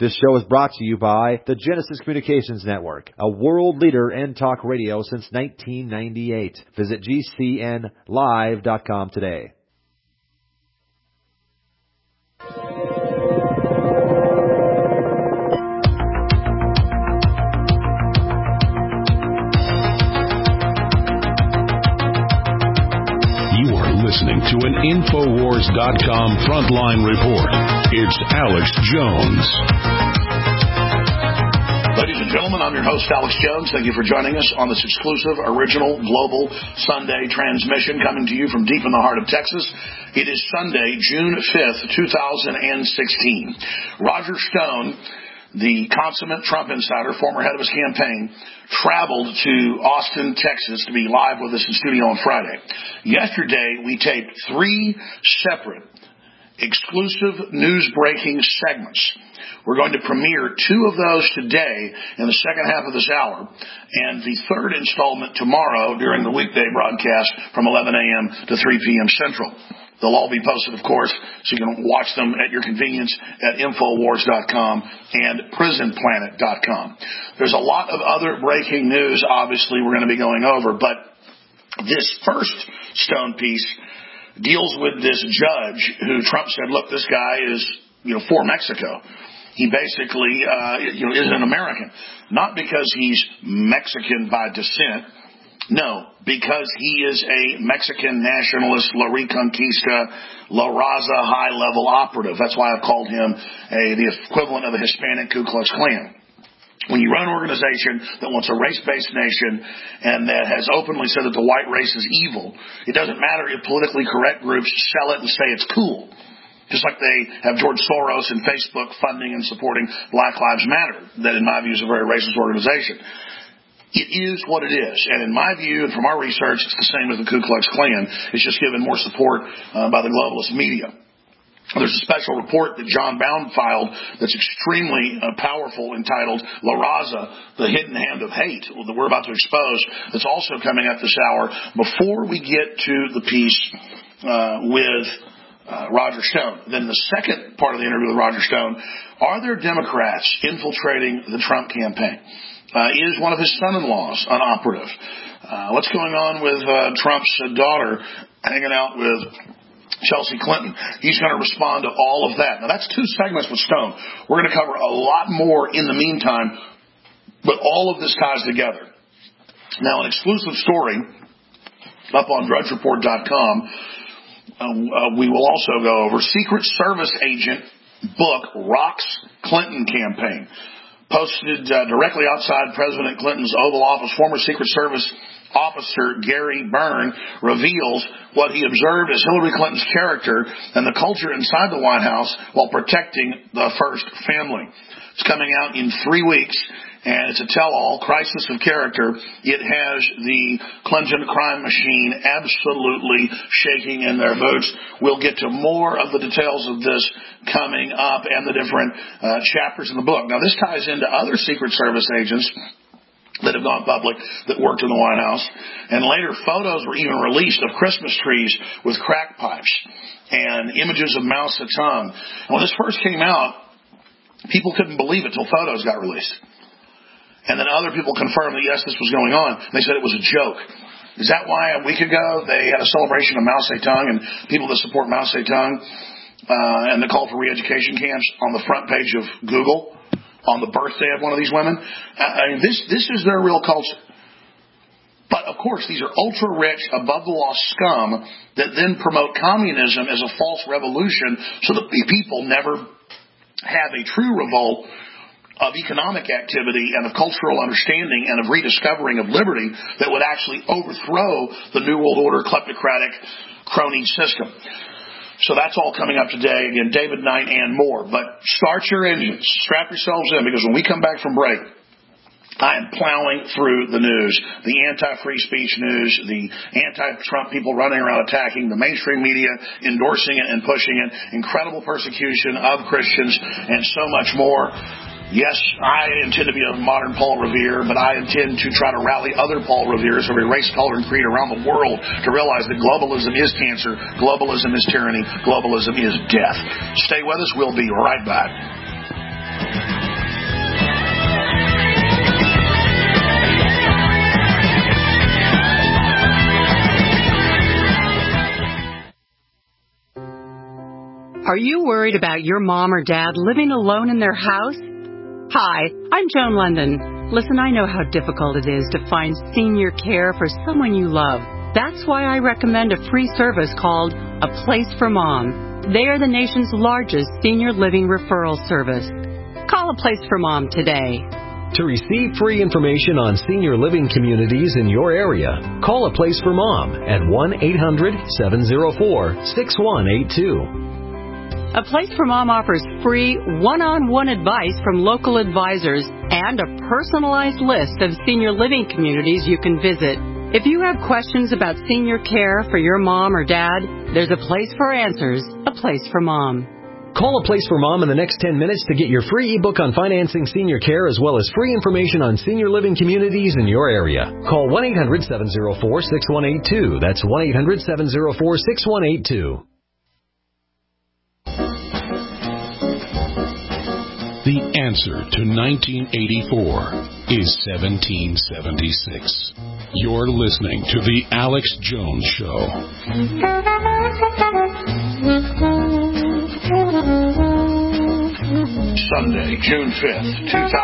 This show is brought to you by the Genesis Communications Network, a world leader in talk radio since 1998. Visit GCNlive.com today. You are listening to an Infowars.com frontline report. It's Alex Jones. Ladies and gentlemen, I'm your host, Alex Jones. Thank you for joining us on this exclusive, original, global Sunday transmission coming to you from deep in the heart of Texas. It is Sunday, June 5th, 2016. Roger Stone, the consummate Trump insider, former head of his campaign, traveled to Austin, Texas to be live with us in studio on Friday. Yesterday, we taped 3 separate exclusive news-breaking segments. We're going to premiere 2 of those today in the second half of this hour, and the third installment tomorrow during the weekday broadcast from 11 a.m. to 3 p.m. Central. They'll all be posted, of course, so you can watch them at your convenience at Infowars.com and PrisonPlanet.com. There's a lot of other breaking news, obviously, we're going to be going over, but this first Stone piece deals with this judge who Trump said, look, this guy is, for Mexico. He basically, isn't an American. Not because he's Mexican by descent. No, because he is a Mexican nationalist, La Reconquista, La Raza high-level operative. That's why I've called him the equivalent of a Hispanic Ku Klux Klan. When you run an organization that wants a race-based nation and that has openly said that the white race is evil, it doesn't matter if politically correct groups sell it and say it's cool. Just like they have George Soros and Facebook funding and supporting Black Lives Matter, that in my view is a very racist organization. It is what it is. And in my view, and from our research, it's the same as the Ku Klux Klan. It's just given more support by the globalist media. There's a special report that John Bound filed that's extremely powerful, entitled La Raza, the Hidden Hand of Hate, that we're about to expose. That's also coming up this hour. Before we get to the piece with Roger Stone, then the second part of the interview with Roger Stone, are there Democrats infiltrating the Trump campaign? Is one of his son-in-laws an operative? What's going on with Trump's daughter hanging out with Chelsea Clinton? He's going to respond to all of that. Now, that's 2 segments with Stone. We're going to cover a lot more in the meantime, but all of this ties together. Now, an exclusive story up on DrudgeReport.com. We will also go over Secret Service agent book rocks Clinton campaign. Posted directly outside President Clinton's Oval Office, former Secret Service officer Gary Byrne reveals what he observed as Hillary Clinton's character and the culture inside the White House while protecting the first family. It's coming out in 3 weeks, and it's a tell-all, Crisis of Character. It has the Clinton crime machine absolutely shaking in their boots. We'll get to more of the details of this coming up and the different chapters in the book. Now, this ties into other Secret Service agents that have gone public that worked in the White House. And later, photos were even released of Christmas trees with crack pipes and images of Mao Zedong. And when this first came out, people couldn't believe it till photos got released. And then other people confirmed that, yes, this was going on. They said it was a joke. Is that why a week ago they had a celebration of Mao Zedong and people that support Mao Zedong and the call for re-education camps on the front page of Google on the birthday of one of these women? This is their real culture. But, of course, these are ultra-rich, above-the-law scum that then promote communism as a false revolution so that the people never have a true revolt of economic activity and of cultural understanding and of rediscovering of liberty that would actually overthrow the New World Order kleptocratic crony system. So that's all coming up today. Again, David Knight and more. But start your engines. Strap yourselves in, because when we come back from break, I am plowing through the news, the anti-free speech news, the anti-Trump people running around attacking, the mainstream media endorsing it and pushing it, incredible persecution of Christians, and so much more. Yes, I intend to be a modern Paul Revere, but I intend to try to rally other Paul Reveres of every race, color, and creed around the world to realize that globalism is cancer, globalism is tyranny, globalism is death. Stay with us. We'll be right back. Are you worried about your mom or dad living alone in their house? Hi, I'm Joan London. Listen, I know how difficult it is to find senior care for someone you love. That's why I recommend a free service called A Place for Mom. They are the nation's largest senior living referral service. Call A Place for Mom today. To receive free information on senior living communities in your area, call A Place for Mom at 1-800-704-6182. A Place for Mom offers free one-on-one advice from local advisors and a personalized list of senior living communities you can visit. If you have questions about senior care for your mom or dad, there's a place for answers, A Place for Mom. Call A Place for Mom in the next 10 minutes to get your free ebook on financing senior care as well as free information on senior living communities in your area. Call 1-800-704-6182. That's 1-800-704-6182. The answer to 1984 is 1776. You're listening to The Alex Jones Show. Sunday, June 5th,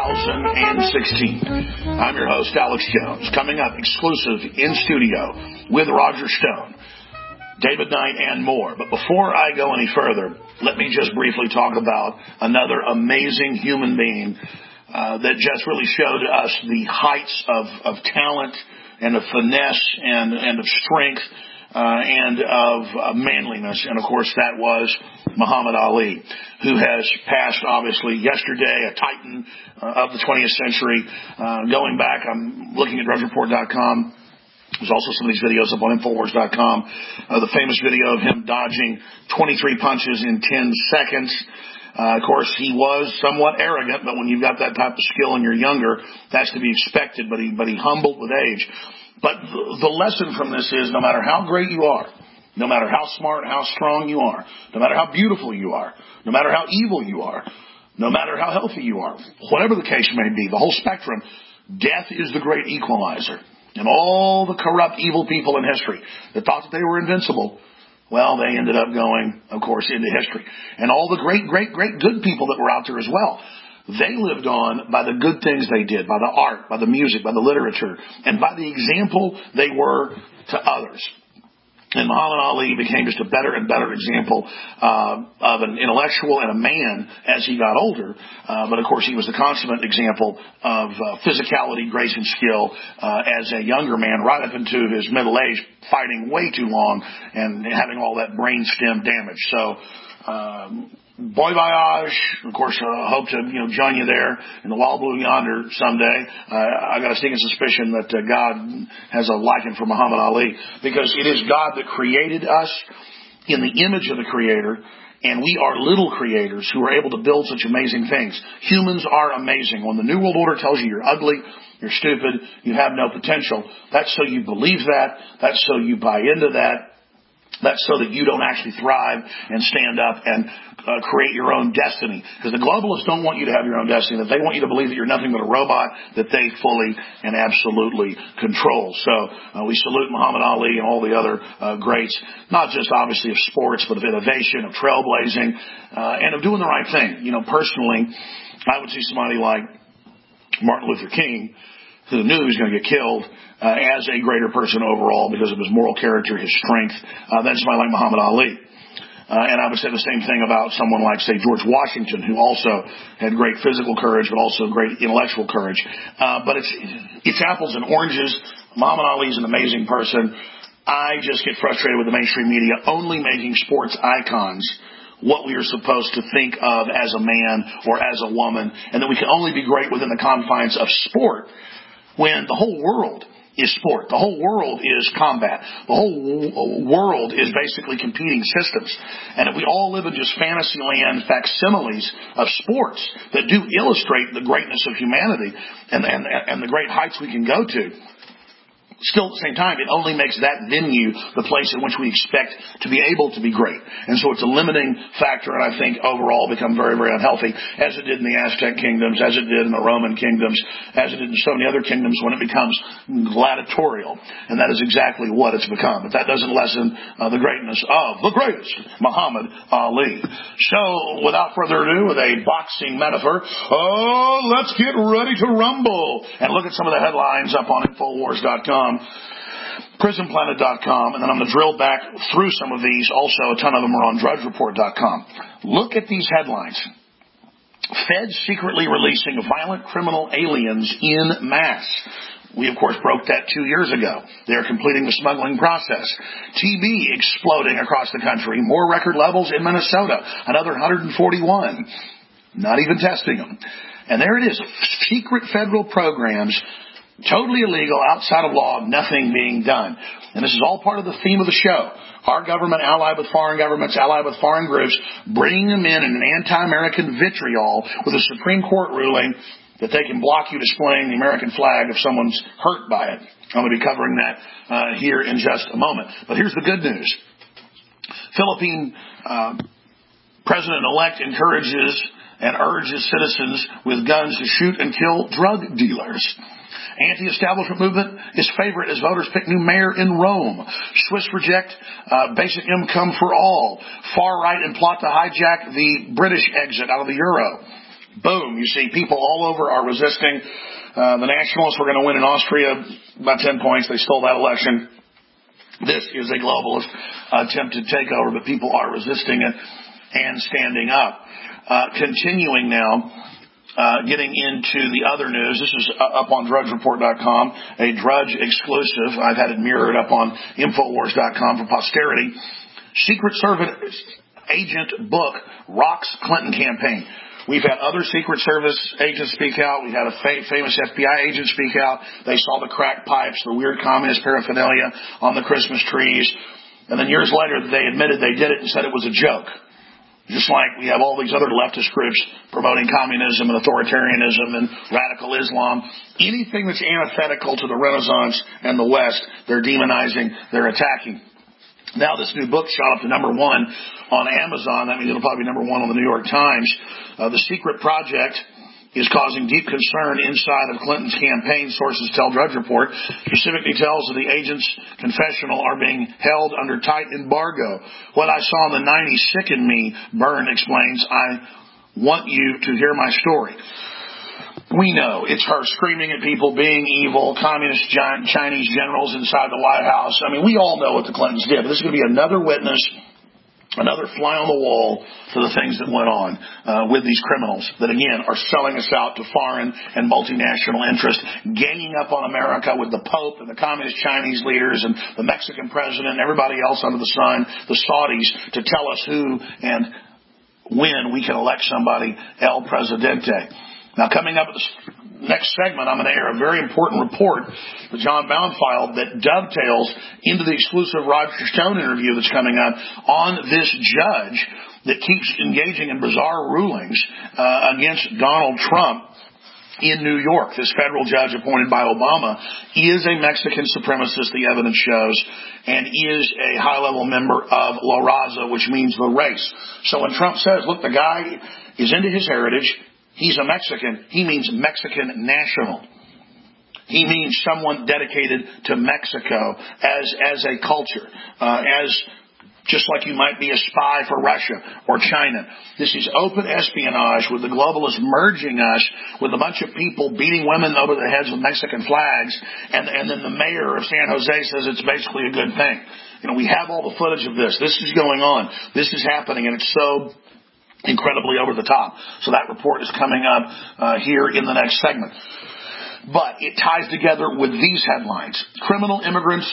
2016. I'm your host, Alex Jones. Coming up, exclusive in studio with Roger Stone, David Knight, and more. But before I go any further, let me just briefly talk about another amazing human being that just really showed us the heights of talent and of finesse and of strength and of manliness. And, of course, that was Muhammad Ali, who has passed, obviously, yesterday, a titan of the 20th century. Going back, I'm looking at DrudgeReport.com. There's also some of these videos up on Infowars.com. The famous video of him dodging 23 punches in 10 seconds. Of course, he was somewhat arrogant, but when you've got that type of skill and you're younger, that's to be expected, but he humbled with age. But the lesson from this is no matter how great you are, no matter how smart, how strong you are, no matter how beautiful you are, no matter how evil you are, no matter how healthy you are, whatever the case may be, the whole spectrum, death is the great equalizer. And all the corrupt, evil people in history that thought that they were invincible, well, they ended up going, of course, into history. And all the great, great, great good people that were out there as well, they lived on by the good things they did, by the art, by the music, by the literature, and by the example they were to others. And Muhammad Ali became just a better and better example of an intellectual and a man as he got older. But, of course, he was the consummate example of physicality, grace, and skill as a younger man right up into his middle age, fighting way too long and having all that brain stem damage. So, bon voyage. Of course, hope to join you there in the wild blue yonder someday. I got a sneaking suspicion that God has a liking for Muhammad Ali, because it is God that created us in the image of the Creator, and we are little creators who are able to build such amazing things. Humans are amazing. When the New World Order tells you you're ugly, you're stupid, you have no potential, that's so you believe that. That's so you buy into that. That's so that you don't actually thrive and stand up and create your own destiny. Because the globalists don't want you to have your own destiny. That they want you to believe that you're nothing but a robot that they fully and absolutely control. So we salute Muhammad Ali and all the other greats, not just obviously of sports, but of innovation, of trailblazing, and of doing the right thing. Personally, I would see somebody like Martin Luther King, who knew he was going to get killed, as a greater person overall because of his moral character, his strength, than somebody like Muhammad Ali. And I would say the same thing about someone like, say, George Washington, who also had great physical courage, but also great intellectual courage. But it's apples and oranges. Muhammad Ali is an amazing person. I just get frustrated with the mainstream media only making sports icons what we are supposed to think of as a man or as a woman, and that we can only be great within the confines of sport, when the whole world is sport. The whole world is combat. The whole world is basically competing systems. And if we all live in just fantasy land facsimiles of sports that do illustrate the greatness of humanity and the great heights we can go to, Still, at the same time, it only makes that venue the place in which we expect to be able to be great. And so it's a limiting factor, and I think overall become very, very unhealthy, as it did in the Aztec kingdoms, as it did in the Roman kingdoms, as it did in so many other kingdoms when it becomes gladiatorial. And that is exactly what it's become. But that doesn't lessen the greatness of the greatest, Muhammad Ali. So, without further ado, with a boxing metaphor, let's get ready to rumble. And look at some of the headlines up on Infowars.com. PrisonPlanet.com, and then I'm going to drill back through some of these. Also, a ton of them are on DrudgeReport.com. Look at these headlines. Feds secretly releasing violent criminal aliens in mass. We, of course, broke that 2 years ago. They are completing the smuggling process. TB exploding across the country. More record levels in Minnesota. Another 141. Not even testing them. And there it is. Secret federal programs, totally illegal, outside of law, nothing being done. And this is all part of the theme of the show. Our government allied with foreign governments, allied with foreign groups, bringing them in an anti-American vitriol with a Supreme Court ruling that they can block you displaying the American flag if someone's hurt by it. I'm going to be covering that here in just a moment. But here's the good news. Philippine President-elect encourages and urges citizens with guns to shoot and kill drug dealers. Anti-establishment movement is favorite as voters pick new mayor in Rome. Swiss reject basic income for all. Far right and plot to hijack the British exit out of the euro. Boom. You see people all over are resisting. The nationalists were going to win in Austria by 10 points. They stole that election. This is a globalist attempted takeover, but people are resisting it and standing up. Continuing now, getting into the other news. This is up on DrudgeReport.com, a Drudge exclusive. I've had it mirrored up on Infowars.com for posterity. Secret Service agent book rocks Clinton campaign. We've had other Secret Service agents speak out. We had a famous FBI agent speak out. They saw the crack pipes, the weird communist paraphernalia on the Christmas trees. And then years later, they admitted they did it and said it was a joke. Just like we have all these other leftist groups promoting communism and authoritarianism and radical Islam. Anything that's antithetical to the Renaissance and the West, they're demonizing, they're attacking. Now this new book shot up to number 1 on Amazon. That means it'll probably be number 1 on the New York Times. The Secret Project is causing deep concern inside of Clinton's campaign, sources tell Drudge Report. Specific details of the agent's confessional are being held under tight embargo. What I saw in the 90s sickened me, Byrne explains. I want you to hear my story. We know it's her screaming at people, being evil, communist Chinese generals inside the White House. I mean, we all know what the Clintons did, but this is going to be another witness, another fly on the wall to the things that went on with these criminals that, again, are selling us out to foreign and multinational interests, ganging up on America with the Pope and the communist Chinese leaders and the Mexican president and everybody else under the sun, the Saudis, to tell us who and when we can elect somebody El Presidente. Now, coming up at the next segment, I'm going to air a very important report that John Bound filed that dovetails into the exclusive Roger Stone interview that's coming up on this judge that keeps engaging in bizarre rulings against Donald Trump in New York. This federal judge appointed by Obama is a Mexican supremacist, the evidence shows, and is a high-level member of La Raza, which means the race. So when Trump says, look, the guy is into his heritage, he's a Mexican, he means Mexican national. He means someone dedicated to Mexico as a culture, just like you might be a spy for Russia or China. This is open espionage with the globalists merging us with a bunch of people beating women over the heads with Mexican flags, and then the mayor of San Jose says it's basically a good thing. You know, we have all the footage of this. This is going on. This is happening, and it's so incredibly over the top. So that report is coming up here in the next segment. But it ties together with these headlines. Criminal immigrants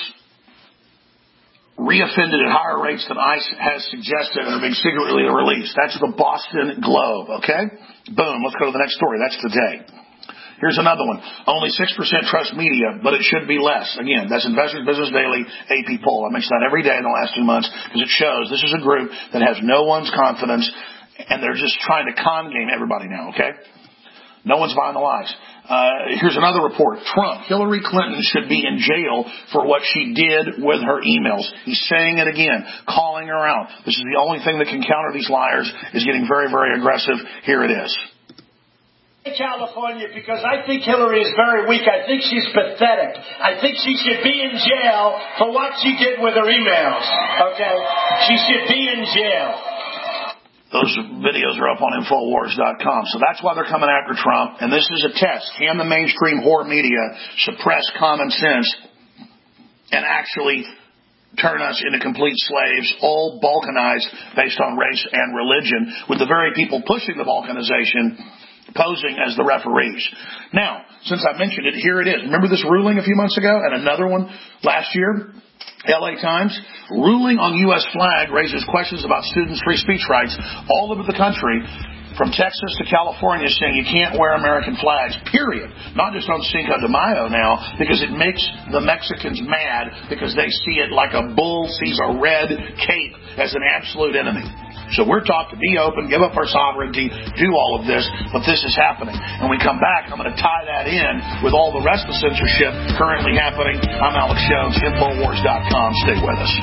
reoffended at higher rates than ICE has suggested and are being secretly released. That's the Boston Globe, okay? Boom, let's go to the next story. That's today. Here's another one. Only 6% trust media, but it should be less. Again, that's Investors Business Daily AP poll. I mention that every day in the last 2 months because it shows this is a group that has no one's confidence, and they're just trying to con game everybody now, okay? No one's buying the lies. Here's another report. Trump, Hillary Clinton should be in jail for what she did with her emails. He's saying it again, calling her out. This is the only thing that can counter these liars, is getting very, very aggressive. Here it is. California, because I think Hillary is very weak. I think she's pathetic. I think she should be in jail for what she did with her emails. Okay? She should be in jail. Those videos are up on Infowars.com. So that's why they're coming after Trump. And this is a test. Can the mainstream whore media suppress common sense and actually turn us into complete slaves, all balkanized based on race and religion, with the very people pushing the balkanization posing as the referees? Now, since I mentioned it, here it is. Remember this ruling a few months ago and another one last year? LA Times, ruling on U.S. flag raises questions about students' free speech rights all over the country, from Texas to California, saying you can't wear American flags, period. Not just on Cinco de Mayo now, because it makes the Mexicans mad because they see it like a bull sees a red cape as an absolute enemy. So we're taught to be open, give up our sovereignty, do all of this, but this is happening. And when we come back, I'm going to tie that in with all the rest of the censorship currently happening. I'm Alex Jones, Infowars.com. Stay with us.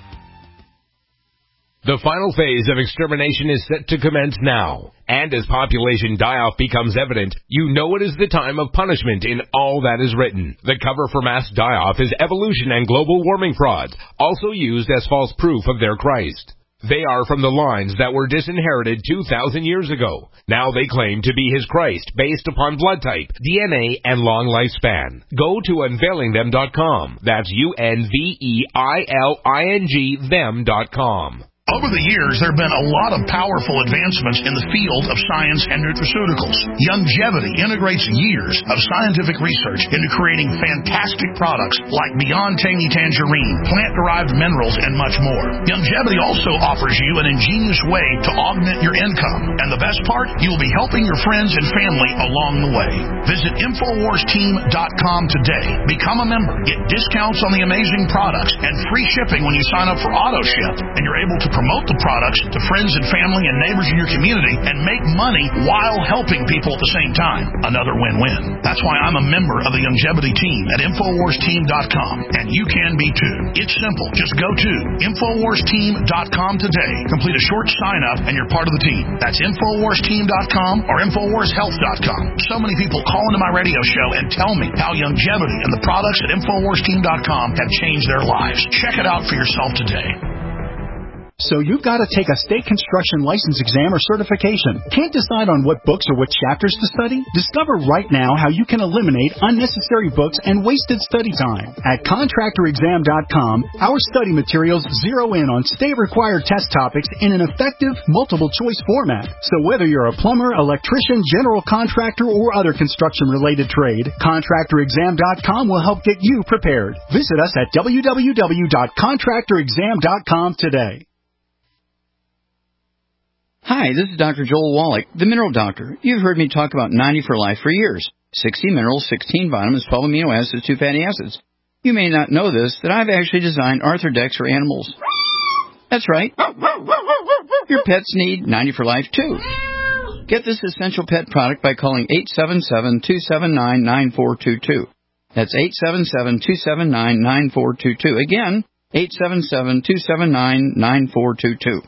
The final phase of extermination is set to commence now. And as population die-off becomes evident, you know it is the time of punishment in all that is written. The cover for mass die-off is evolution and global warming frauds, also used as false proof of their Christ. They are from the lines that were disinherited 2,000 years ago. Now they claim to be his Christ based upon blood type, DNA, and long lifespan. Go to unveilingthem.com. That's UNVEILING them.com. Over the years, there have been a lot of powerful advancements in the field of science and nutraceuticals. Youngevity integrates years of scientific research into creating fantastic products like Beyond Tangy Tangerine, plant-derived minerals, and much more. Youngevity also offers you an ingenious way to augment your income. And the best part, you will be helping your friends and family along the way. Visit InfoWarsTeam.com today. Become a member. Get discounts on the amazing products and free shipping when you sign up for AutoShip. And you're able to promote the products to friends and family and neighbors in your community and make money while helping people at the same time. Another win-win. That's why I'm a member of the Youngevity team at InfoWarsTeam.com, and you can be too. It's simple. Just go to InfoWarsTeam.com today. Complete a short sign-up and you're part of the team. That's InfoWarsTeam.com or InfoWarsHealth.com. So many people call into my radio show and tell me how Youngevity and the products at InfoWarsTeam.com have changed their lives. Check it out for yourself today. So you've got to take a state construction license exam or certification. Can't decide on what books or what chapters to study? Discover right now how you can eliminate unnecessary books and wasted study time. At ContractorExam.com, our study materials zero in on state-required test topics in an effective, multiple-choice format. So whether you're a plumber, electrician, general contractor, or other construction-related trade, ContractorExam.com will help get you prepared. Visit us at www.ContractorExam.com today. Hi, this is Dr. Joel Wallach, the Mineral Doctor. You've heard me talk about 90 for Life for years. 60 minerals, 16 vitamins, 12 amino acids, 2 fatty acids. You may not know this, that I've actually designed Arthrodex for animals. That's right. Your pets need 90 for Life, too. Get this essential pet product by calling 877-279-9422. That's 877-279-9422. Again, 877-279-9422.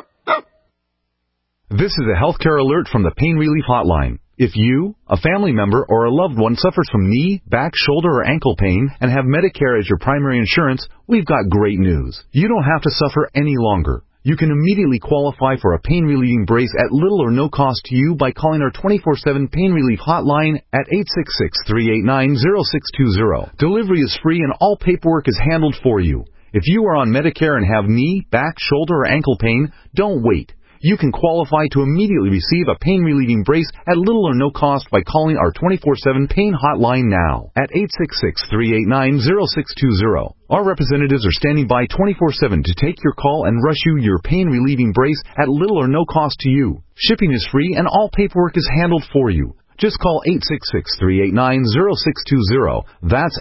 This is a healthcare alert from the Pain Relief Hotline. If you, a family member, or a loved one suffers from knee, back, shoulder, or ankle pain and have Medicare as your primary insurance, we've got great news. You don't have to suffer any longer. You can immediately qualify for a pain-relieving brace at little or no cost to you by calling our 24/7 Pain Relief Hotline at 866-389-0620. Delivery is free and all paperwork is handled for you. If you are on Medicare and have knee, back, shoulder, or ankle pain, don't wait. You can qualify to immediately receive a pain-relieving brace at little or no cost by calling our 24/7 Pain Hotline now at 866-389-0620. Our representatives are standing by 24/7 to take your call and rush you your pain-relieving brace at little or no cost to you. Shipping is free and all paperwork is handled for you. Just call 866-389-0620. That's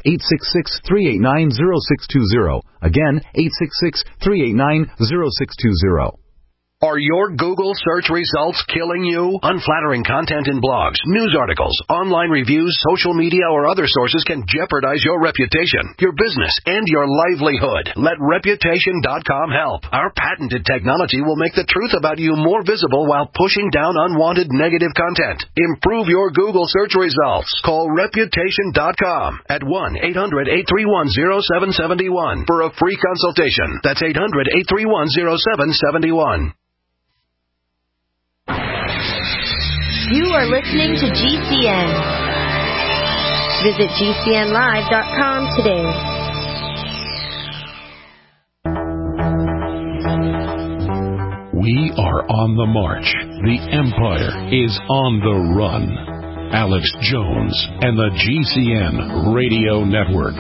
866-389-0620. Again, 866-389-0620. Are your Google search results killing you? Unflattering content in blogs, news articles, online reviews, social media, or other sources can jeopardize your reputation, your business, and your livelihood. Let Reputation.com help. Our patented technology will make the truth about you more visible while pushing down unwanted negative content. Improve your Google search results. Call Reputation.com at 1-800-831-0771 for a free consultation. That's 800-831-0771. You are listening to GCN. Visit GCNlive.com today. We are on the march. The empire is on the run. Alex Jones and the GCN Radio Network.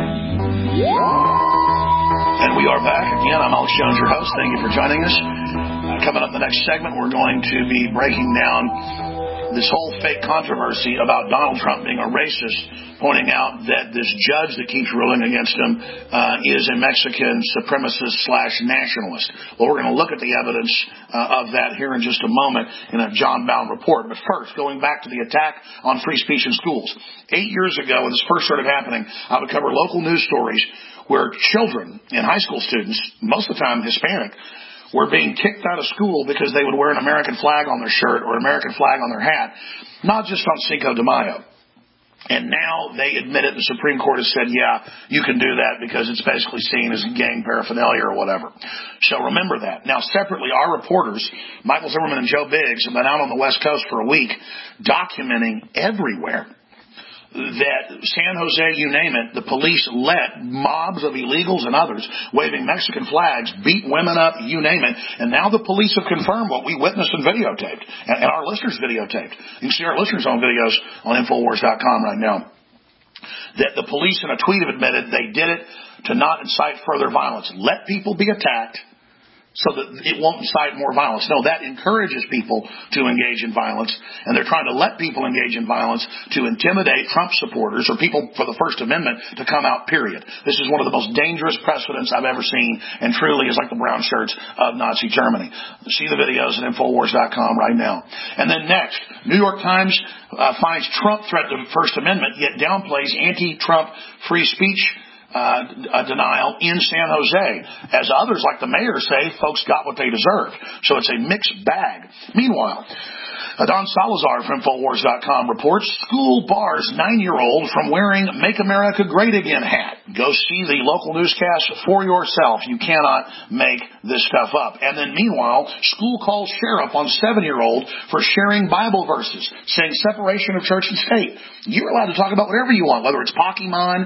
And we are back again. I'm Alex Jones, your host. Thank you for joining us. Coming up in the next segment, we're going to be breaking down this whole fake controversy about Donald Trump being a racist, pointing out that this judge that keeps ruling against him is a Mexican supremacist/nationalist. Well, we're going to look at the evidence of that here in just a moment in a John Bowne report. But first, going back to the attack on free speech in schools. 8 years ago, when this first started happening, I would cover local news stories where children and high school students, most of the time Hispanic, were being kicked out of school because they would wear an American flag on their shirt or an American flag on their hat, not just on Cinco de Mayo. And now they admit it. The Supreme Court has said, yeah, you can do that because it's basically seen as gang paraphernalia or whatever. So remember that. Now, separately, our reporters, Michael Zimmerman and Joe Biggs, have been out on the West Coast for a week documenting everywhere that San Jose, you name it, the police let mobs of illegals and others waving Mexican flags beat women up, you name it. And now the police have confirmed what we witnessed and videotaped, and our listeners videotaped. You can see our listeners on videos on Infowars.com right now. That the police in a tweet have admitted they did it to not incite further violence. Let people be attacked so that it won't incite more violence. No, that encourages people to engage in violence, and they're trying to let people engage in violence to intimidate Trump supporters or people for the First Amendment to come out, period. This is one of the most dangerous precedents I've ever seen, and truly is like the brown shirts of Nazi Germany. See the videos at Infowars.com right now. And then next, New York Times finds Trump threat to the First Amendment, yet downplays anti-Trump free speech denial in San Jose. As others, like the mayor, say, folks got what they deserved. So it's a mixed bag. Meanwhile, Don Salazar from Infowars.com reports school bars 9-year-old from wearing Make America Great Again hat. Go see the local newscast for yourself. You cannot make this stuff up. And then meanwhile, school calls sheriff on 7-year-old for sharing Bible verses, saying separation of church and state. You're allowed to talk about whatever you want, whether it's Pokemon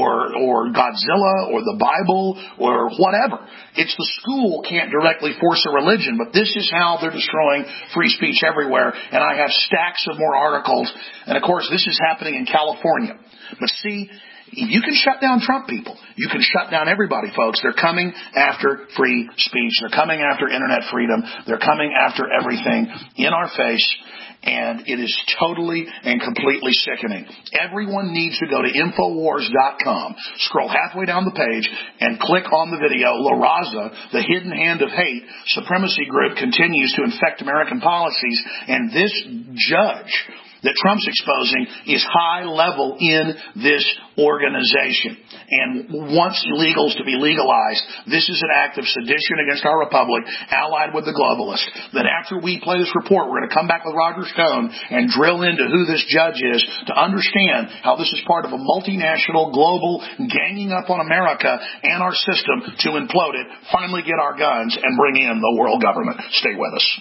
or Godzilla or the Bible or whatever. It's the school can't directly force a religion, but this is how they're destroying free speech everywhere. And I have stacks of more articles. And, of course, this is happening in California. But see, you can shut down Trump people. You can shut down everybody, folks. They're coming after free speech. They're coming after internet freedom. They're coming after everything in our face. And it is totally and completely sickening. Everyone needs to go to Infowars.com, scroll halfway down the page, and click on the video, La Raza, the hidden hand of hate, supremacy group continues to infect American policies, and this judge that Trump's exposing is high level in this organization and wants illegals to be legalized. This is an act of sedition against our republic, allied with the globalists. That after we play this report, we're going to come back with Roger Stone and drill into who this judge is to understand how this is part of a multinational, global ganging up on America and our system to implode it, finally get our guns, and bring in the world government. Stay with us.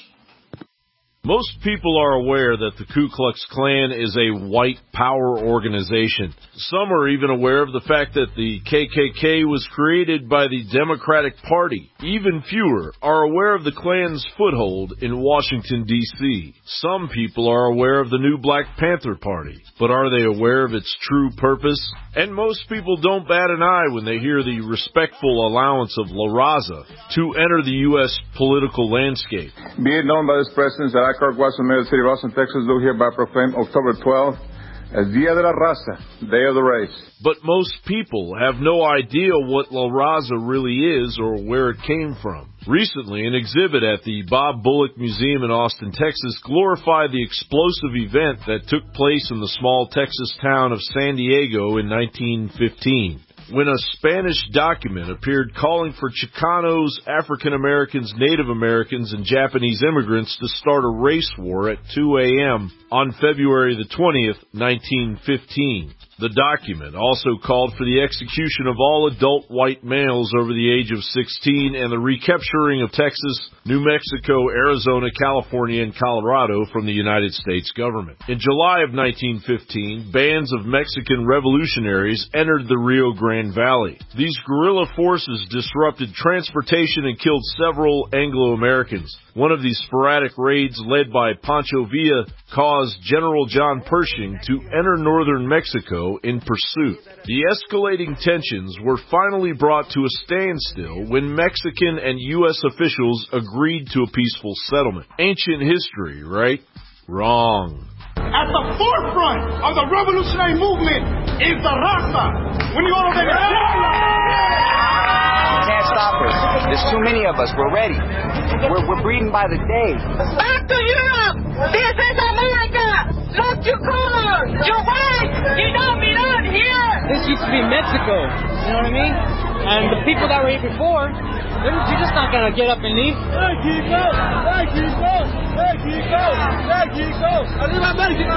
Most people are aware that the Ku Klux Klan is a white power organization. Some are even aware of the fact that the KKK was created by the Democratic Party. Even fewer are aware of the Klan's foothold in Washington, D.C. Some people are aware of the new Black Panther Party, but are they aware of its true purpose? And most people don't bat an eye when they hear the respectful allowance of La Raza to enter the U.S. political landscape. Be it known by this President that I, Kirk Watson, Mayor of the City of Austin, Texas, do hereby proclaim October 12th El Día de la Raza, Day of the Race. But most people have no idea what La Raza really is or where it came from. Recently, an exhibit at the Bob Bullock Museum in Austin, Texas, glorified the explosive event that took place in the small Texas town of San Diego in 1915. When a Spanish document appeared calling for Chicanos, African Americans, Native Americans, and Japanese immigrants to start a race war at 2 a.m. on February the 20th, 1915. The document also called for the execution of all adult white males over the age of 16 and the recapturing of Texas, New Mexico, Arizona, California, and Colorado from the United States government. In July of 1915, bands of Mexican revolutionaries entered the Rio Grande Valley. These guerrilla forces disrupted transportation and killed several Anglo-Americans. One of these sporadic raids, led by Pancho Villa, caused General John Pershing to enter northern Mexico in pursuit. The escalating tensions were finally brought to a standstill when Mexican and U.S. officials agreed to a peaceful settlement. Ancient history, right? Wrong. At the forefront of the revolutionary movement is the Raza. When you all can't stop us. There's too many of us. We're ready. We're breeding by the day. Back to Europe! This is America! Look to color! You're right! You don't belong here! This used to be Mexico. You know what I mean? And the people that were here before, you're just not going to get up and leave. Mexico! Mexico! Mexico! Mexico! Arriba Mexico!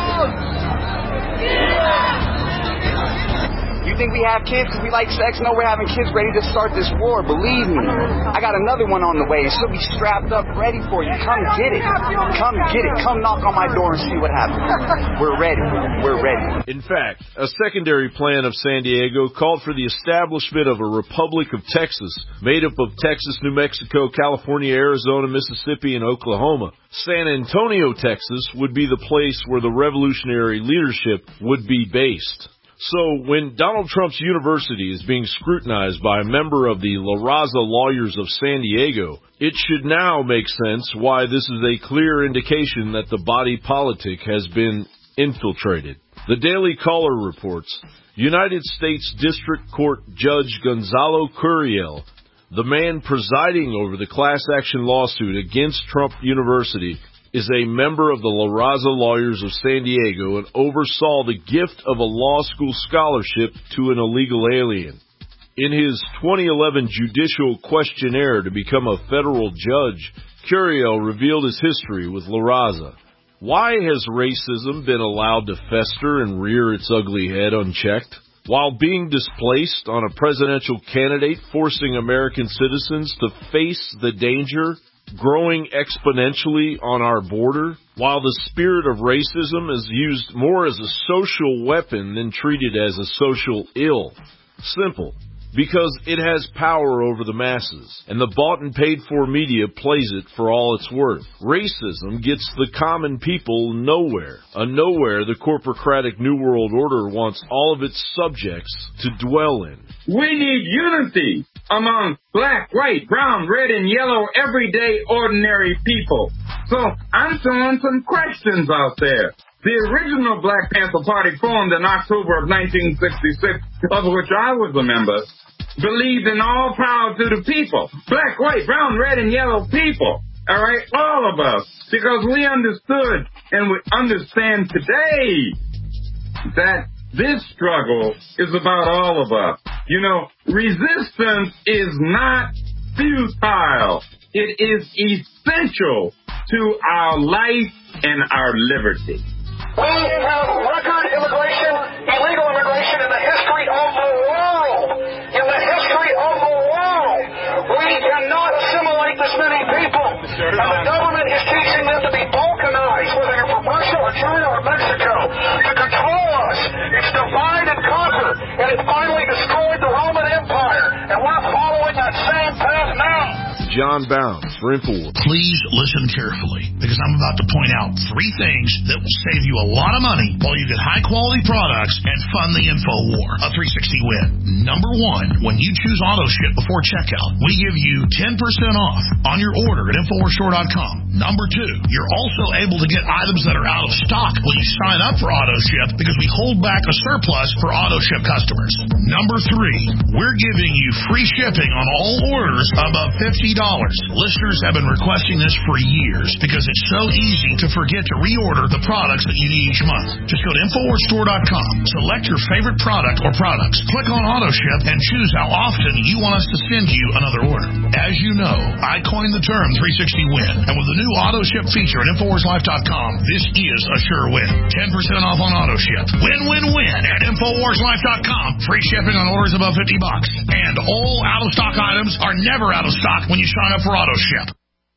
You think we have kids because we like sex? No, we're having kids ready to start this war. Believe me. I got another one on the way. She'll be strapped up, ready for you. Come get it. Come get it. Come knock on my door and see what happens. We're ready. We're ready. In fact, a secondary plan of San Diego called for the establishment of a Republic of Texas, made up of Texas, New Mexico, California, Arizona, Mississippi, and Oklahoma. San Antonio, Texas, would be the place where the revolutionary leadership would be based. So when Donald Trump's university is being scrutinized by a member of the La Raza Lawyers of San Diego, it should now make sense why this is a clear indication that the body politic has been infiltrated. The Daily Caller reports, United States District Court Judge Gonzalo Curiel, the man presiding over the class action lawsuit against Trump University, is a member of the La Raza Lawyers of San Diego and oversaw the gift of a law school scholarship to an illegal alien. In his 2011 judicial questionnaire to become a federal judge, Curiel revealed his history with La Raza. Why has racism been allowed to fester and rear its ugly head unchecked? While being displaced on a presidential candidate forcing American citizens to face the danger growing exponentially on our border, while the spirit of racism is used more as a social weapon than treated as a social ill. Simple. Because it has power over the masses, and the bought and paid for media plays it for all it's worth. Racism gets the common people nowhere, a nowhere the corporocratic New World Order wants all of its subjects to dwell in. We need unity among black, white, brown, red, and yellow, everyday, ordinary people. So I'm throwing some questions out there. The original Black Panther Party formed in October of 1966, of which I was a member, believed in all power to the people. Black, white, brown, red, and yellow people. All right? All of us. Because we understood and we understand today that this struggle is about all of us. You know, resistance is not futile. It is essential to our life and our liberty. We have record immigration, illegal immigration in the history of the world. In the history of the world. We cannot assimilate this many people. And the government is teaching them to be balkanized, whether you're from Russia or China or Mexico, to control us. It's divide and conquer. And it finally destroyed the Roman Empire. And we're following that same path now. John Bounds for InfoWars. Please listen carefully, because I'm about to point out 3 things that will save you a lot of money while you get high-quality products and fund the InfoWar. A 360 win. Number 1, when you choose AutoShip before checkout, we give you 10% off on your order at InfoWarsStore.com. Number 2, you're also able to get items that are out of stock when you sign up for AutoShip because we hold back a surplus for AutoShip customers. Number 3, we're giving you free shipping on all orders above $50. Listeners have been requesting this for years because it's so easy to forget to reorder the products that you need each month. Just go to InfoWarsStore.com, select your favorite product or products, click on AutoShip, and choose how often you want us to send you another order. As you know, I coined the term 360 win, and with the new AutoShip feature at InfoWarsLife.com, this is a sure win. 10% off on AutoShip. Win-win-win at InfoWarsLife.com. Free shipping on orders above $50. And all out-of-stock items are never out of stock when you sign up for AutoShip.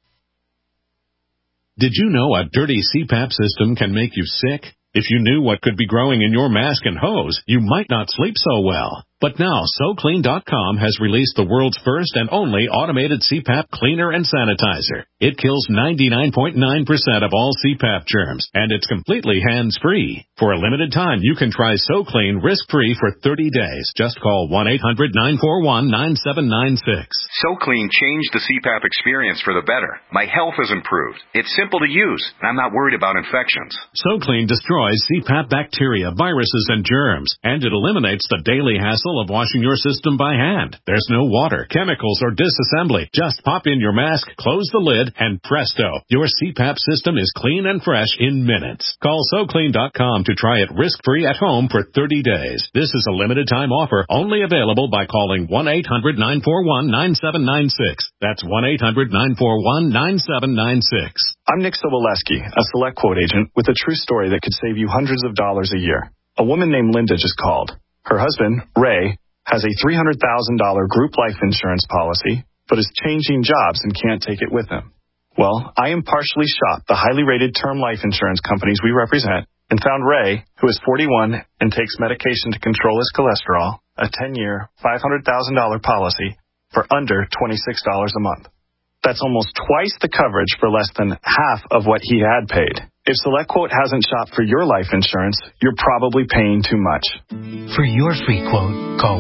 Did you know a dirty CPAP system can make you sick? If you knew what could be growing in your mask and hose, you might not sleep so well. But now, SoClean.com has released the world's first and only automated CPAP cleaner and sanitizer. It kills 99.9% of all CPAP germs, and it's completely hands-free. For a limited time, you can try SoClean risk-free for 30 days. Just call 1-800-941-9796. SoClean changed the CPAP experience for the better. My health has improved. It's simple to use, and I'm not worried about infections. SoClean destroys CPAP bacteria, viruses, and germs, and it eliminates the daily hassle of washing your system by hand. There's no water, chemicals, or disassembly. Just pop in your mask, close the lid, and presto, your CPAP system is clean and fresh in minutes. Call SoClean.com to try it risk-free at home for 30 days. This is a limited-time offer, only available by calling 1-800-941-9796. That's 1-800-941-9796. I'm Nick Soboleski, a Select Quote agent with a true story that could save you hundreds of dollars a year. A woman named Linda just called. Her husband, Ray, has a $300,000 group life insurance policy, but is changing jobs and can't take it with him. Well, I impartially shopped the highly rated term life insurance companies we represent and found Ray, who is 41 and takes medication to control his cholesterol, a 10-year, $500,000 policy for under $26 a month. That's almost twice the coverage for less than half of what he had paid. If SelectQuote hasn't shopped for your life insurance, you're probably paying too much. For your free quote, call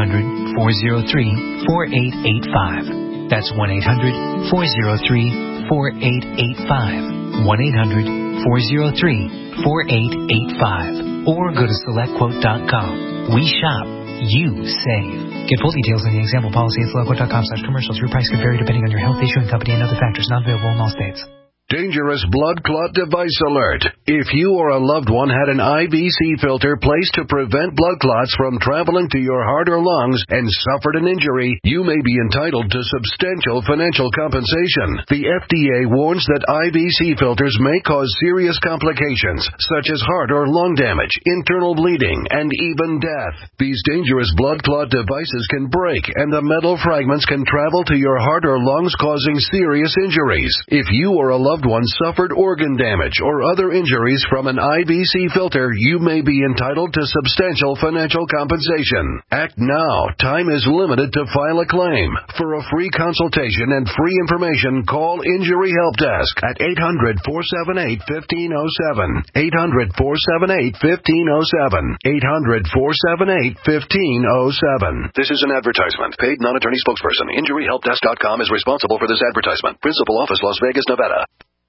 1-800-403-4885. That's 1-800-403-4885. 1-800-403-4885. Or go to SelectQuote.com. We shop. You save. Get full details in the example policy at SelectQuote.com/commercials. Your price could vary depending on your health, issuing company, and other factors. Not available in all states. Dangerous blood clot device alert. If you or a loved one had an IVC filter placed to prevent blood clots from traveling to your heart or lungs and suffered an injury, you may be entitled to substantial financial compensation. The FDA warns that IVC filters may cause serious complications, such as heart or lung damage, internal bleeding, and even death. These dangerous blood clot devices can break, and the metal fragments can travel to your heart or lungs, causing serious injuries. If you or a loved one suffered organ damage or other injuries from an IVC filter, you may be entitled to substantial financial compensation. Act now. Time is limited to file a claim. For a free consultation and free information, call Injury Help Desk at 800-478-1507. 800-478-1507. 800-478-1507. This is an advertisement. Paid non-attorney spokesperson. InjuryHelpDesk.com is responsible for this advertisement. Principal office, Las Vegas, Nevada.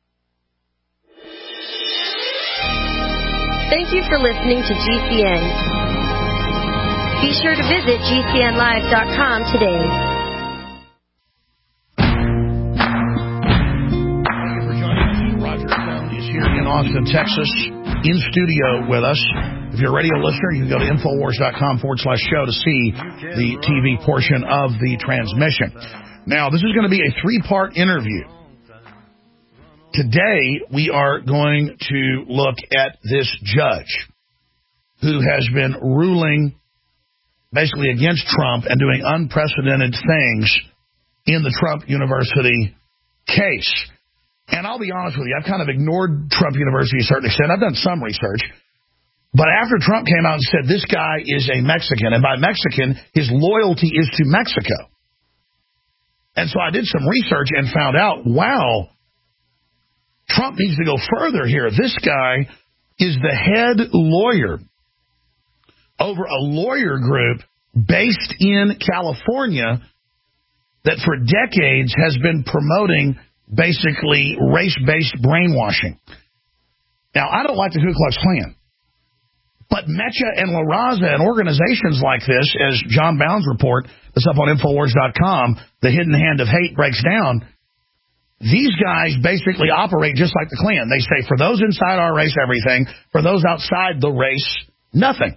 Thank you for listening to GCN. Be sure to visit GCNlive.com today. Thank you for joining us. Roger Stone is here in Austin, Texas, in studio with us. If you're a radio listener, you can go to Infowars.com/show to see the TV portion of the transmission. Now, this is going to be a 3-part interview. Today, we are going to look at this judge who has been ruling basically against Trump and doing unprecedented things in the Trump University case. And I'll be honest with you, I've kind of ignored Trump University to a certain extent. I've done some research. But after Trump came out and said this guy is a Mexican, and by Mexican, his loyalty is to Mexico. And so I did some research and found out, wow, Trump needs to go further here. This guy is the head lawyer over a lawyer group based in California that for decades has been promoting basically race-based brainwashing. Now, I don't like the Ku Klux Klan, but Mecha and La Raza and organizations like this, as John Bound's report that's up on Infowars.com, The Hidden Hand of Hate, breaks down, these guys basically operate just like the Klan. They say, for those inside our race, everything. For those outside the race, nothing.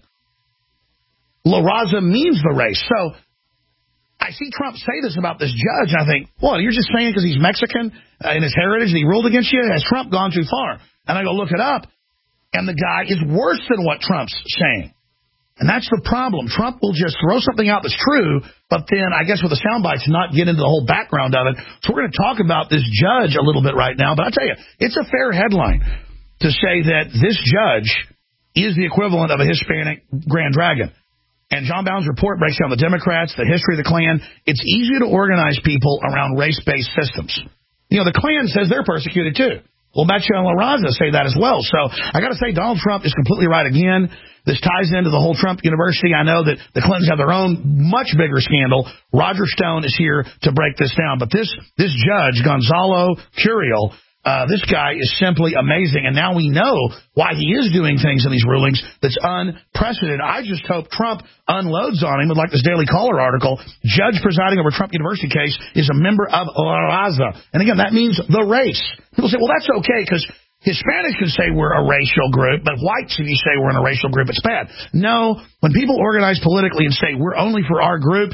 La Raza means the race. So I see Trump say this about this judge, and I think, well, you're just saying because he's Mexican in his heritage and he ruled against you? Has Trump gone too far? And I go look it up, and the guy is worse than what Trump's saying. And that's the problem. Trump will just throw something out that's true, but then, I guess with the sound bites, not get into the whole background of it. So we're going to talk about this judge a little bit right now, but I tell you, it's a fair headline to say that this judge is the equivalent of a Hispanic Grand Dragon. And John Bound's report breaks down the Democrats, the history of the Klan. It's easy to organize people around race-based systems. You know, the Klan says they're persecuted too. Well, Mecha and La Raza say that as well. So I got to say, Donald Trump is completely right again. This ties into the whole Trump University. I know that the Clintons have their own much bigger scandal. Roger Stone is here to break this down. But this judge, Gonzalo Curiel, this guy is simply amazing. And now we know why he is doing things in these rulings that's unprecedented. I just hope Trump unloads on him with, like this Daily Caller article, judge presiding over Trump University case is a member of La Raza. And again, that means the race. People say, well, that's okay because Hispanics can say we're a racial group, but whites, if you say we're in a racial group, it's bad. No, when people organize politically and say we're only for our group,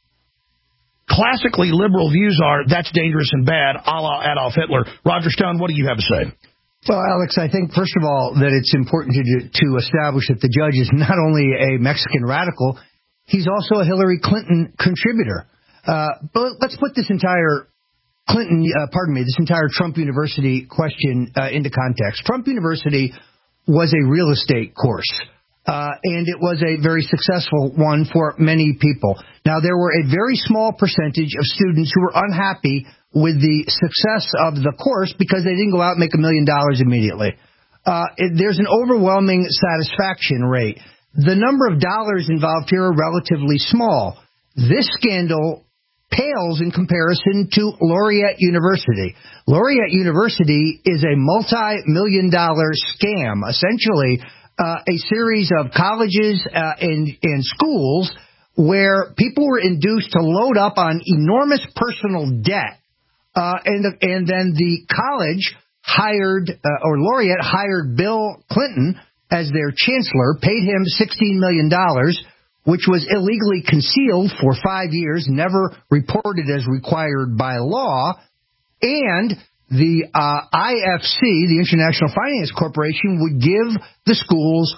classically liberal views are that's dangerous and bad, a la Adolf Hitler. Roger Stone, what do you have to say? Well, Alex, I think, first of all, that it's important to establish that the judge is not only a Mexican radical, he's also a Hillary Clinton contributor. But let's put this entire this entire Trump University question into context. Trump University was a real estate course. And it was a very successful one for many people. Now, there were a very small percentage of students who were unhappy with the success of the course because they didn't go out and make $1 million immediately. There's an overwhelming satisfaction rate. The number of dollars involved here are relatively small. This scandal pales in comparison to Laureate University. Laureate University is a multi-million-dollar scam, essentially a series of colleges and schools where people were induced to load up on enormous personal debt. And then the college hired, or Laureate hired Bill Clinton as their chancellor, paid him $16 million, which was illegally concealed for 5 years, never reported as required by law, and the IFC, the International Finance Corporation, would give the schools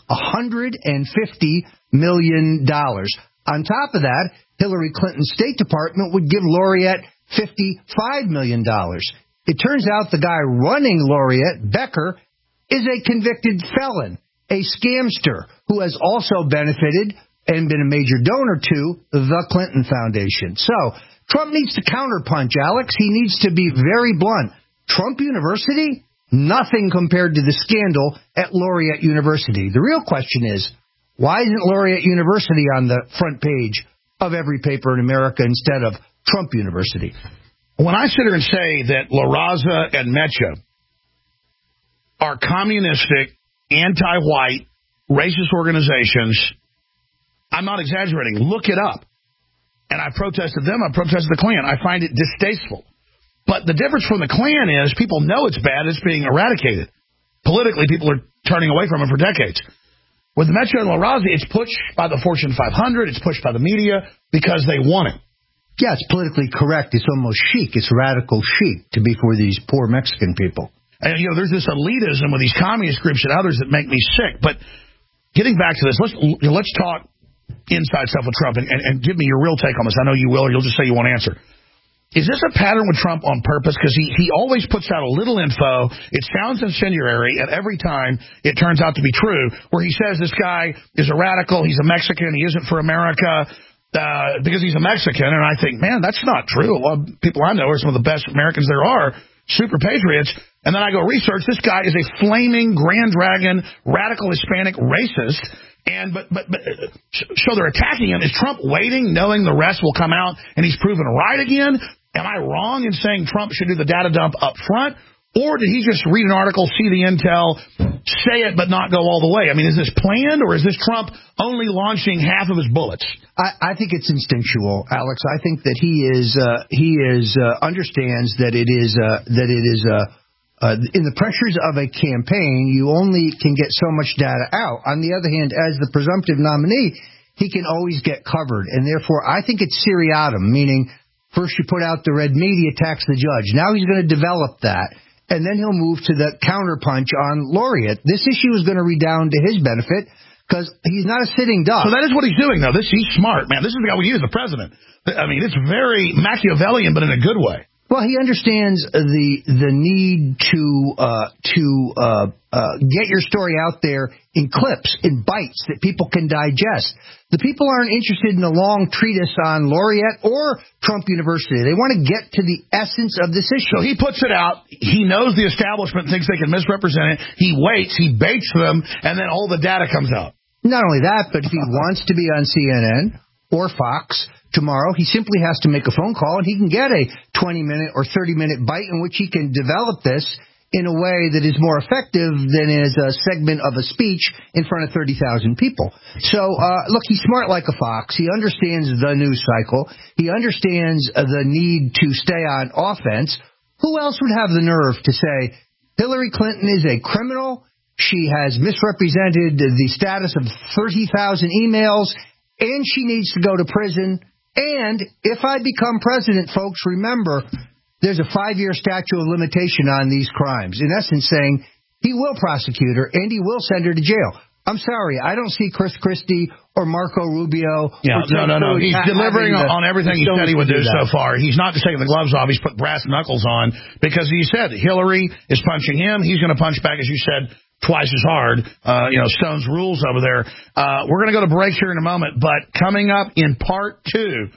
$150 million. On top of that, Hillary Clinton's State Department would give Laureate $55 million. It turns out the guy running Laureate, Becker, is a convicted felon, a scamster, who has also benefited and been a major donor to the Clinton Foundation. So Trump needs to counterpunch, Alex. He needs to be very blunt. Trump University, nothing compared to the scandal at Laureate University. The real question is, why isn't Laureate University on the front page of every paper in America instead of Trump University? When I sit here and say that La Raza and Mecha are communistic, anti-white, racist organizations, I'm not exaggerating. Look it up. And I protested them. I protested the Klan. I find it distasteful. But the difference from the Klan is people know it's bad. It's being eradicated. Politically, people are turning away from it for decades. With Mecha and La Raza, it's pushed by the Fortune 500. It's pushed by the media because they want it. Yeah, it's politically correct. It's almost chic. It's radical chic to be for these poor Mexican people. And, you know, there's this elitism with these communist groups and others that make me sick. But getting back to this, let's talk inside stuff with Trump and give me your real take on this. I know you will, or you'll just say you won't answer. Is this a pattern with Trump on purpose? Because he always puts out a little info. It sounds incendiary, and every time it turns out to be true, where he says this guy is a radical, he's a Mexican, he isn't for America because he's a Mexican. And I think, man, that's not true. A lot of people I know are some of the best Americans there are, super patriots. And then I go research, this guy is a flaming Grand Dragon, radical Hispanic racist. But so they're attacking him. Is Trump waiting, knowing the rest will come out and he's proven right again? Am I wrong in saying Trump should do the data dump up front? Or did he just read an article, see the intel, say it, but not go all the way? I mean, is this planned, or is this Trump only launching half of his bullets? I think it's instinctual, Alex. I think that he understands that it is in the pressures of a campaign, you only can get so much data out. On the other hand, as the presumptive nominee, he can always get covered, and therefore I think it's seriatim, meaning first you put out the red media, attacks the judge. Now he's going to develop that. And then he'll move to the counterpunch on Laureate. This issue is going to redound to his benefit because he's not a sitting duck. So that is what he's doing, though. He's smart, man. This is the guy we use, the president. I mean, it's very Machiavellian, but in a good way. Well, he understands the need to get your story out there in clips, in bites that people can digest. The people aren't interested in a long treatise on Laureate or Trump University. They want to get to the essence of this issue. So he puts it out. He knows the establishment thinks they can misrepresent it. He waits. He baits them, and then all the data comes out. Not only that, but if he wants to be on CNN or Fox tomorrow, he simply has to make a phone call, and he can get a 20-minute or 30-minute bite in which he can develop this in a way that is more effective than is a segment of a speech in front of 30,000 people. So, look, he's smart like a fox. He understands the news cycle. He understands the need to stay on offense. Who else would have the nerve to say Hillary Clinton is a criminal? She has misrepresented the status of 30,000 emails, and she needs to go to prison. And if I become president, folks, remember, there's a 5-year statute of limitation on these crimes. In essence, saying he will prosecute her and he will send her to jail. I'm sorry, I don't see Chris Christie or Marco Rubio. Yeah, no. He's delivering on everything he said he would do so far. He's not just taking the gloves off. He's put brass knuckles on because he said Hillary is punching him. He's going to punch back, as you said, twice as hard. Stone's rules over there. We're going to go to break here in a moment, but coming up in part two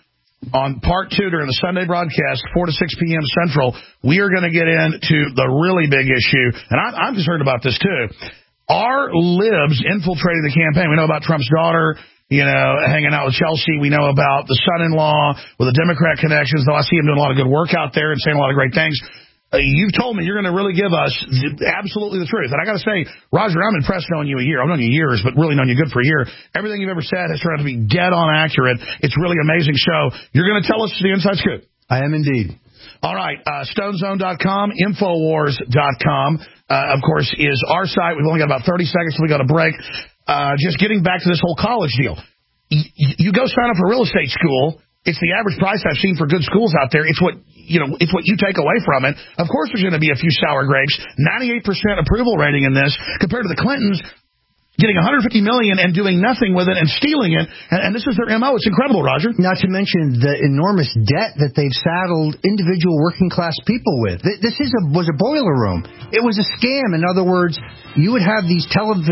during the Sunday broadcast, 4 to 6 p.m. Central, we are going to get into the really big issue, and I'm concerned about this too. Are libs infiltrating the campaign? We know about Trump's daughter, hanging out with Chelsea. We know about the son-in-law with the Democrat connections, though I see him doing a lot of good work out there and saying a lot of great things. You've told me you're going to really give us absolutely the truth. And I got to say, Roger, I'm impressed knowing you a year. I've known you years, but really known you good for a year. Everything you've ever said has turned out to be dead on accurate. It's really an amazing show. You're going to tell us the inside scoop. I am indeed. All right. StoneZone.com, Infowars.com, of course, is our site. We've only got about 30 seconds till we go to break. Just getting back to this whole college deal. You go sign up for real estate school. It's the average price I've seen for good schools out there. It's what you take away from it. Of course, there's going to be a few sour grapes. 98% approval rating in this compared to the Clintons getting $150 million and doing nothing with it and stealing it. And this is their MO. It's incredible, Roger. Not to mention the enormous debt that they've saddled individual working class people with. This was a boiler room. It was a scam. In other words, you would have these telephone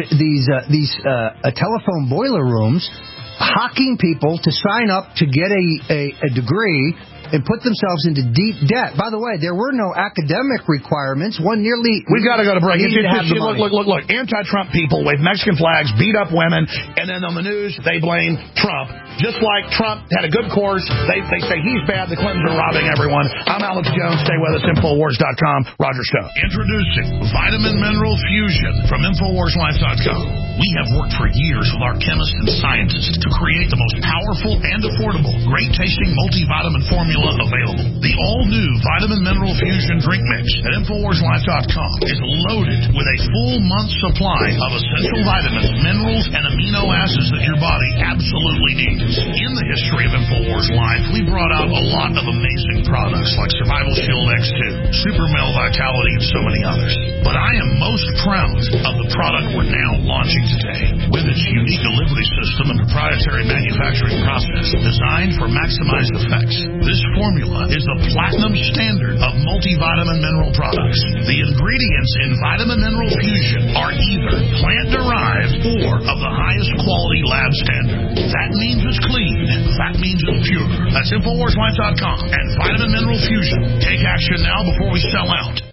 boiler rooms hawking people to sign up to get a degree and put themselves into deep debt. By the way, there were no academic requirements. We've got to go to break. Look. Anti-Trump people wave Mexican flags, beat up women, and then on the news, they blame Trump. Just like Trump had a good course, they say he's bad, the Clintons are robbing everyone. I'm Alex Jones. Stay with us, Infowars.com. Roger Stone. Introducing Vitamin Mineral Fusion from InfoWarsLife.com. We have worked for years with our chemists and scientists to create the most powerful and affordable, great-tasting multivitamin formula available. The all-new Vitamin Mineral Fusion drink mix at InfoWarsLife.com is loaded with a full month's supply of essential vitamins, minerals, and amino acids that your body absolutely needs. In the history of InfoWars Life, we brought out a lot of amazing products like Survival Shield X2, Super Male Vitality, and so many others. But I am most proud of the product we're now launching today. With its unique delivery system and proprietary manufacturing process designed for maximized effects, this formula is the platinum standard of multivitamin mineral products. The ingredients in Vitamin Mineral Fusion are either plant-derived or of the highest quality lab standard. That means it's clean. That means it's pure. That's InfoWarsLife.com and Vitamin Mineral Fusion. Take action now before we sell out.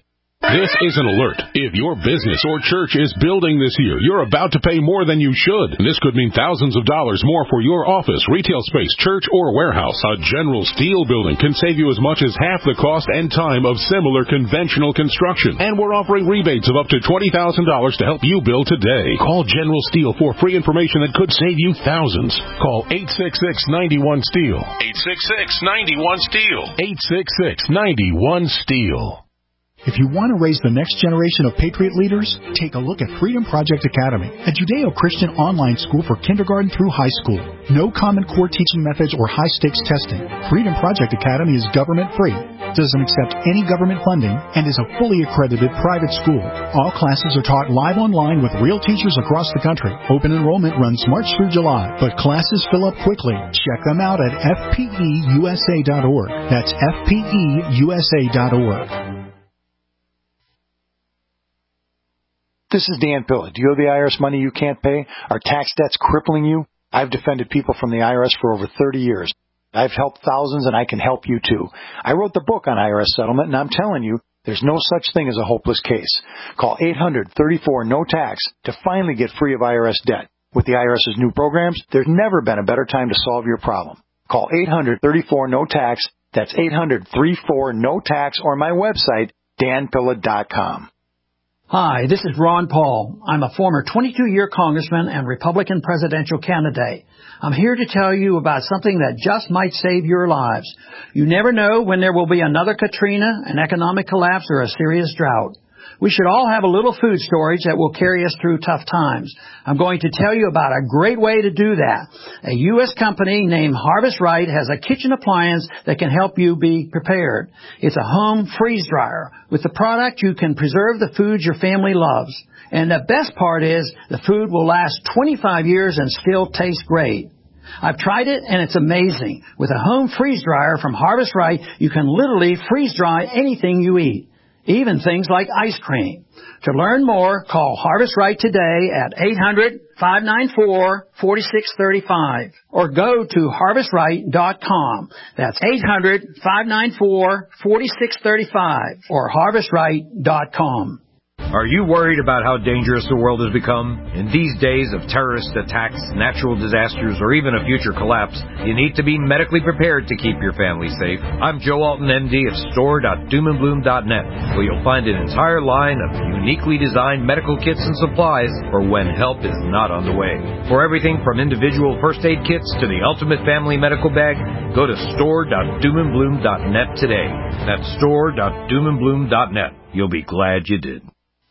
This is an alert. If your business or church is building this year, you're about to pay more than you should. And this could mean thousands of dollars more for your office, retail space, church, or warehouse. A General Steel building can save you as much as half the cost and time of similar conventional construction. And we're offering rebates of up to $20,000 to help you build today. Call General Steel for free information that could save you thousands. Call 866-91-STEEL. 866-91-STEEL. 866-91-STEEL. If you want to raise the next generation of Patriot leaders, take a look at Freedom Project Academy, a Judeo-Christian online school for kindergarten through high school. No Common Core teaching methods or high-stakes testing. Freedom Project Academy is government-free, doesn't accept any government funding, and is a fully accredited private school. All classes are taught live online with real teachers across the country. Open enrollment runs March through July, but classes fill up quickly. Check them out at fpeusa.org. That's fpeusa.org. This is Dan Pilla. Do you owe the IRS money you can't pay? Are tax debts crippling you? I've defended people from the IRS for over 30 years. I've helped thousands, and I can help you too. I wrote the book on IRS settlement, and I'm telling you, there's no such thing as a hopeless case. Call 800-34-NO-TAX to finally get free of IRS debt. With the IRS's new programs, there's never been a better time to solve your problem. Call 800-34-NO-TAX. That's 800-34-NO-TAX, or my website, danpilla.com. Hi, this is Ron Paul. I'm a former 22-year congressman and Republican presidential candidate. I'm here to tell you about something that just might save your lives. You never know when there will be another Katrina, an economic collapse, or a serious drought. We should all have a little food storage that will carry us through tough times. I'm going to tell you about a great way to do that. A U.S. company named Harvest Right has a kitchen appliance that can help you be prepared. It's a home freeze dryer. With the product, you can preserve the foods your family loves. And the best part is the food will last 25 years and still taste great. I've tried it, and it's amazing. With a home freeze dryer from Harvest Right, you can literally freeze dry anything you eat, even things like ice cream. To learn more, call Harvest Right today at 800-594-4635 or go to harvestright.com. That's 800-594-4635 or harvestright.com. Are you worried about how dangerous the world has become? In these days of terrorist attacks, natural disasters, or even a future collapse, you need to be medically prepared to keep your family safe. I'm Joe Alton, MD of store.doomandbloom.net, where you'll find an entire line of uniquely designed medical kits and supplies for when help is not on the way. For everything from individual first aid kits to the ultimate family medical bag, go to store.doomandbloom.net today. That's store.doomandbloom.net. You'll be glad you did.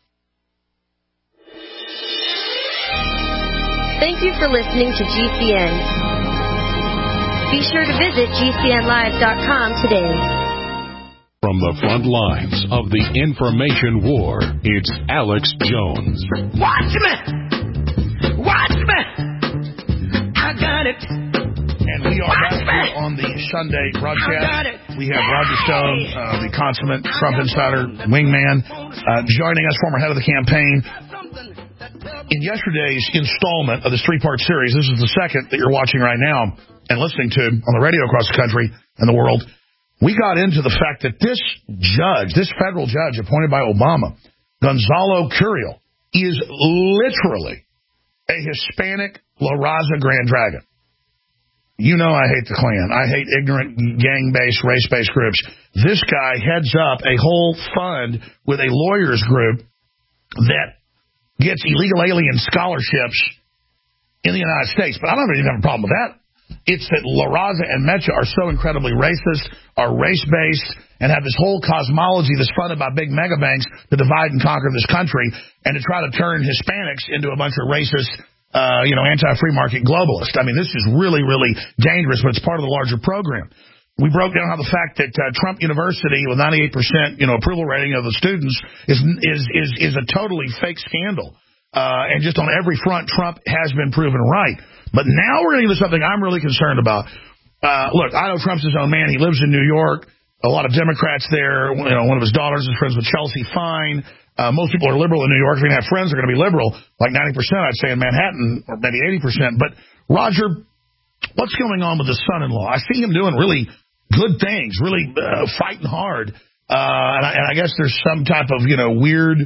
Thank you for listening to GCN. Be sure to visit GCNlive.com today. From the front lines of the information war, it's Alex Jones. Watch me! Watch me! I got it! And we are back here on the Sunday broadcast. We have Roger Stone, the consummate Trump insider, wingman, joining us, former head of the campaign. In yesterday's installment of this three-part series, this is the second that you're watching right now and listening to on the radio across the country and the world, we got into the fact that this judge, this federal judge appointed by Obama, Gonzalo Curiel, is literally a Hispanic La Raza Grand Dragon. You know I hate the Klan. I hate ignorant, gang-based, race-based groups. This guy heads up a whole fund with a lawyers group that gets illegal alien scholarships in the United States. But I don't even have a problem with that. It's that La Raza and Mecha are so incredibly racist, are race-based, and have this whole cosmology that's funded by big mega banks to divide and conquer this country and to try to turn Hispanics into a bunch of racist, anti-free market globalists. I mean, this is really, really dangerous, but it's part of the larger program. We broke down how the fact that Trump University, with 98% approval rating of the students, is a totally fake scandal. And just on every front, Trump has been proven right. But now we're getting to something I'm really concerned about. Look, I know Trump's his own man. He lives in New York. A lot of Democrats there. One of his daughters is friends with Chelsea Fine. Most people are liberal in New York. If you're going to have friends, they're going to be liberal. Like 90%, I'd say, in Manhattan, or maybe 80%. But, Roger, what's going on with his son-in-law? I see him doing really good things, really fighting hard. and I guess there's some type of weird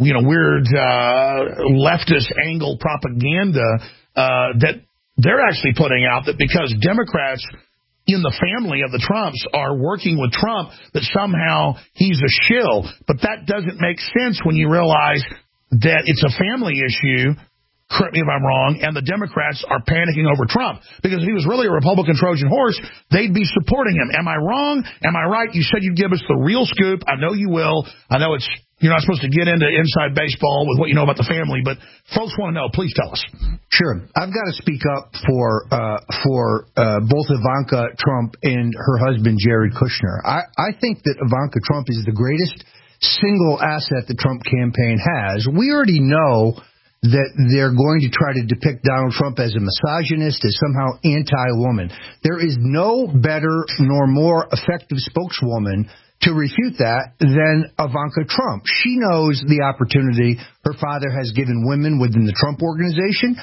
leftist angle propaganda that they're actually putting out, that because Democrats in the family of the Trumps are working with Trump, that somehow he's a shill. But that doesn't make sense when you realize that it's a family issue. Correct me if I'm wrong, and the Democrats are panicking over Trump. Because if he was really a Republican Trojan horse, they'd be supporting him. Am I wrong? Am I right? You said you'd give us the real scoop. I know you will. I know you're not supposed to get into inside baseball with what you know about the family, but folks want to know. Please tell us. Sure. I've got to speak up for both Ivanka Trump and her husband, Jared Kushner. I think that Ivanka Trump is the greatest single asset the Trump campaign has. We already know that they're going to try to depict Donald Trump as a misogynist, as somehow anti-woman. There is no better nor more effective spokeswoman to refute that than Ivanka Trump. She knows the opportunity her father has given women within the Trump organization.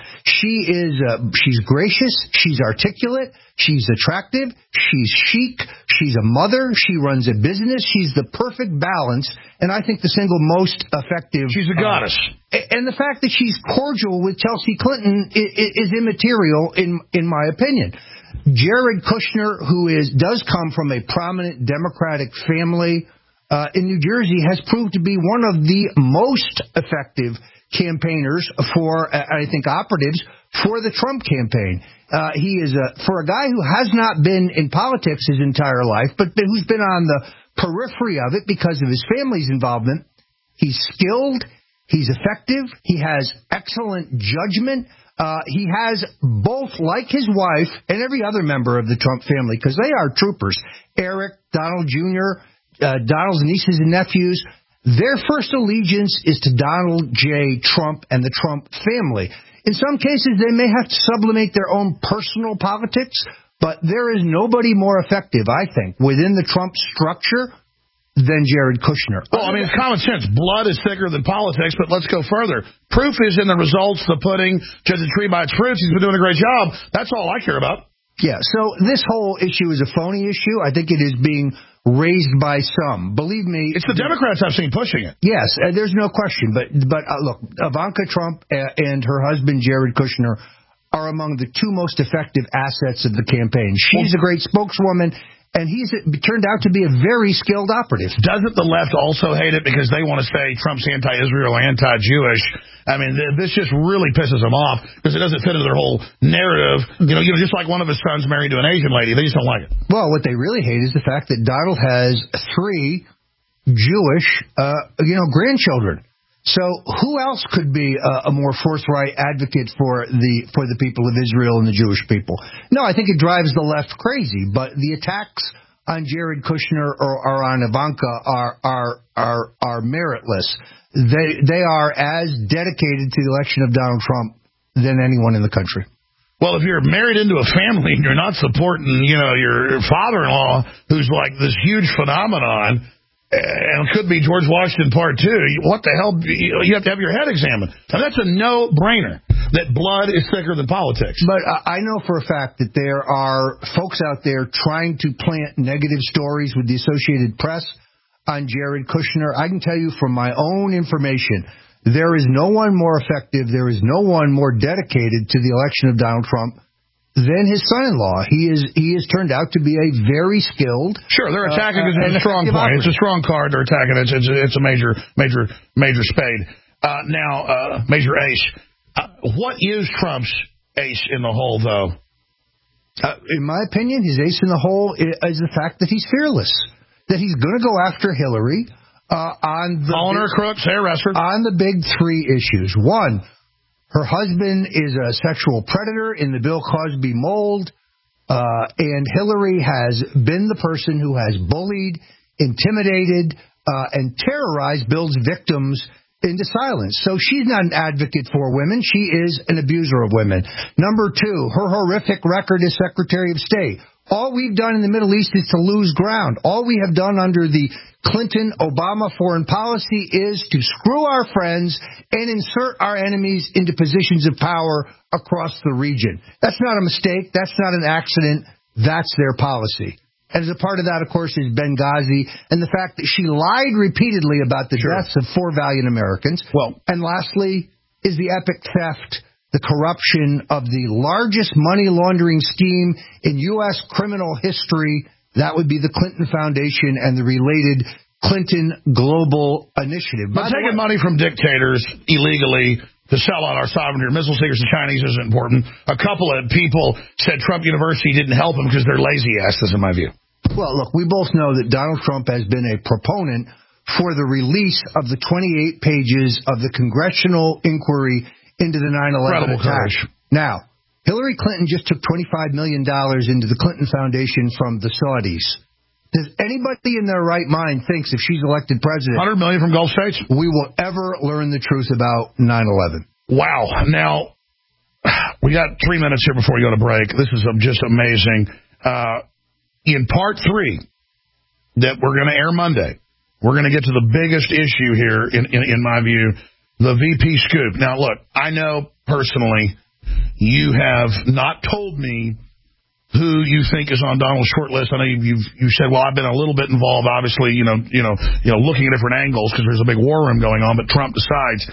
She's gracious, she's articulate, she's attractive, she's chic, she's a mother, she runs a business, she's the perfect balance, and I think the single most effective. She's a goddess. And the fact that she's cordial with Chelsea Clinton is immaterial in my opinion. Jared Kushner, who does come from a prominent Democratic family in New Jersey, has proved to be one of the most effective campaigners for, I think, operatives for the Trump campaign. He is for a guy who has not been in politics his entire life, but who's been on the periphery of it because of his family's involvement. He's skilled. He's effective. He has excellent judgment. He has both, like his wife and every other member of the Trump family, because they are troopers. Eric, Donald Jr., Donald's nieces and nephews, their first allegiance is to Donald J. Trump and the Trump family. In some cases, they may have to sublimate their own personal politics, but there is nobody more effective, I think, within the Trump structure than Jared Kushner. Well, I mean, it's common sense. Blood is thicker than politics, but let's go further. Proof is in the results, the pudding. Judge a tree by its fruits. He's been doing a great job. That's all I care about. Yeah, so this whole issue is a phony issue. I think it is being raised by some. Believe me. It's the Democrats I've seen pushing it. Yes, there's no question. But look, Ivanka Trump and her husband, Jared Kushner, are among the two most effective assets of the campaign. She's a great spokeswoman, and he's turned out to be a very skilled operative. Doesn't the left also hate it because they want to say Trump's anti-Israel, anti-Jewish? I mean, this just really pisses them off because it doesn't fit into their whole narrative. You know, just like one of his sons married to an Asian lady. They just don't like it. Well, what they really hate is the fact that Donald has 3 Jewish, grandchildren. So who else could be a more forthright advocate for the people of Israel and the Jewish people? No, I think it drives the left crazy. But the attacks on Jared Kushner or on Ivanka are meritless. They are as dedicated to the election of Donald Trump than anyone in the country. Well, if you're married into a family and you're not supporting, your father-in-law, who's like this huge phenomenon, and could be George Washington Part 2. What the hell? You have to have your head examined. Now, that's a no-brainer, that blood is thicker than politics. But I know for a fact that there are folks out there trying to plant negative stories with the Associated Press on Jared Kushner. I can tell you from my own information, there is no one more effective, there is no one more dedicated to the election of Donald Trump than his son-in-law. He is turned out to be a very skilled. Sure, they're attacking because it's a strong point. It's a strong card. They're attacking. It's a major spade. Now, major ace. What is Trump's ace in the hole, though? In my opinion, his ace in the hole is the fact that he's fearless. That he's going to go after Hillary on the big 3 issues. One, her husband is a sexual predator in the Bill Cosby mold, and Hillary has been the person who has bullied, intimidated, and terrorized Bill's victims into silence. So she's not an advocate for women. She is an abuser of women. Number 2, her horrific record as Secretary of State. All we've done in the Middle East is to lose ground. All we have done under the Clinton-Obama foreign policy is to screw our friends and insert our enemies into positions of power across the region. That's not a mistake. That's not an accident. That's their policy. And as a part of that, of course, is Benghazi and the fact that she lied repeatedly about the deaths of 4 valiant Americans. Well, and lastly is the epic theft, the corruption of the largest money laundering scheme in U.S. criminal history. That would be the Clinton Foundation and the related Clinton Global Initiative. But taking money from dictators illegally to sell out our sovereignty, missile seekers and Chinese isn't important. A couple of people said Trump University didn't help them because they're lazy asses, in my view. Well, look, we both know that Donald Trump has been a proponent for the release of the 28 pages of the congressional inquiry into the 9/11 attack. Now, Hillary Clinton just took $25 million into the Clinton Foundation from the Saudis. Does anybody in their right mind thinks if she's elected president, $100 million from Gulf states, we will ever learn the truth about 9/11? Wow. Now, we got 3 minutes here before we go to break. This is just amazing. In part 3 that we're going to air Monday, we're going to get to the biggest issue here, in my view, the VP scoop. Now, look, I know personally you have not told me who you think is on Donald's short list. I know you said, well, I've been a little bit involved, obviously, you know, looking at different angles because there's a big war room going on, but Trump decides.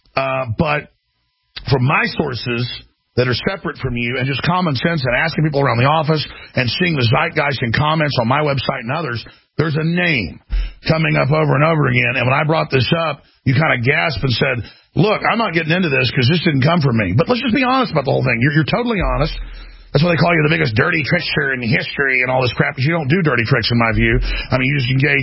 But from my sources that are separate from you and just common sense and asking people around the office and seeing the zeitgeist and comments on my website and others, there's a name coming up over and over again. And when I brought this up, you kind of gasped and said, look, I'm not getting into this because this didn't come from me. But let's just be honest about the whole thing. You're totally honest. That's why they call you the biggest dirty trickster in history and all this crap, because you don't do dirty tricks, in my view. I mean, you just engage,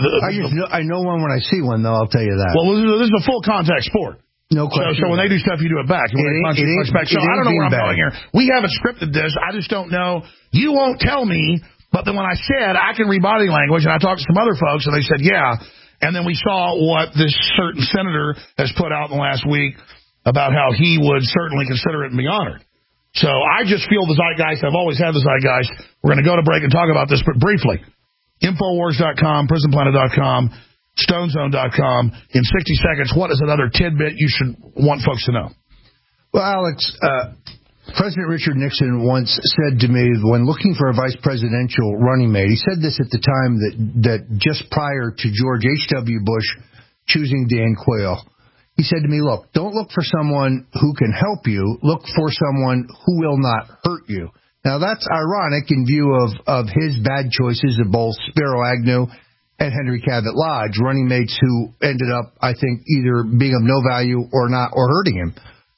I know one when I see one, though, I'll tell you that. Well, this is a full contact sport. No question. So when they do stuff, you do it back. You punch back. So I don't know where I'm going here. We haven't scripted this. I just don't know. You won't tell me. But then when I said I can read body language, and I talked to some other folks, and they said, yeah. And then we saw what this certain senator has put out in the last week about how he would certainly consider it and be honored. So I just feel the zeitgeist. I've always had the zeitgeist. We're going to go to break and talk about this, but briefly. Infowars.com, prisonplanet.com, StoneZone.com. In 60 seconds, what is another tidbit you should want folks to know? Well, Alex, President Richard Nixon once said to me when looking for a vice presidential running mate, he said this at the time that just prior to George H.W. Bush choosing Dan Quayle. He said to me, look, don't look for someone who can help you. Look for someone who will not hurt you. Now, that's ironic in view of his bad choices of both Spiro Agnew and Henry Cabot Lodge, running mates who ended up, I think, either being of no value or not, or hurting him.